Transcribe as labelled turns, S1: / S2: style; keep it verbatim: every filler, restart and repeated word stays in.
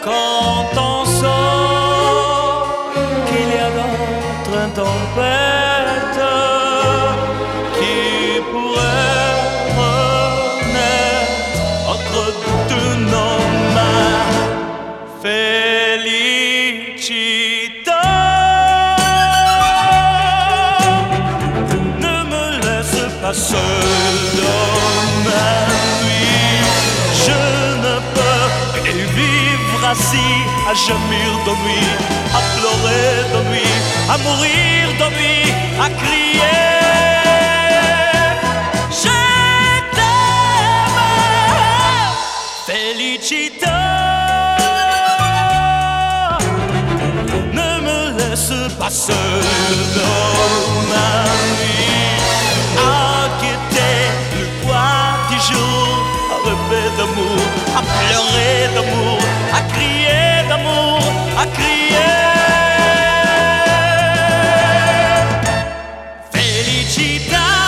S1: quand on sent qu'il y a d'autres une tempête qui pourrait renaître entre tous nos mains. Felicita, ne me laisse pas seul dans ma nuit. Je ne peux plus vivre assis à gémir de nuit, à pleurer de nuit, à mourir de nuit, à crier. Je t'aime, Felicita. Ne me laisse pas seul dans ma nuit, à quitter le poids du jour, à rêver d'amour, à pleurer d'amour, à crier d'amour, à crier. Felicita.